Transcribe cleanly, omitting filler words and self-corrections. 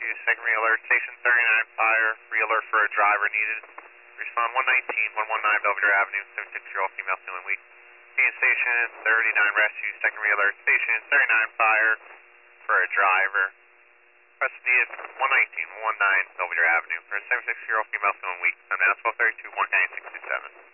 Rescue, secondary alert, station 39 fire, re-alert for a driver needed. Respond 119, 119 Belvedere Avenue, 76-year-old female feeling weak. Station 39 rescue, secondary alert, station 39 fire for a driver. Press needed 119, 119 Belvedere Avenue for a 76-year-old female feeling weak. I'm now 1232, 19627.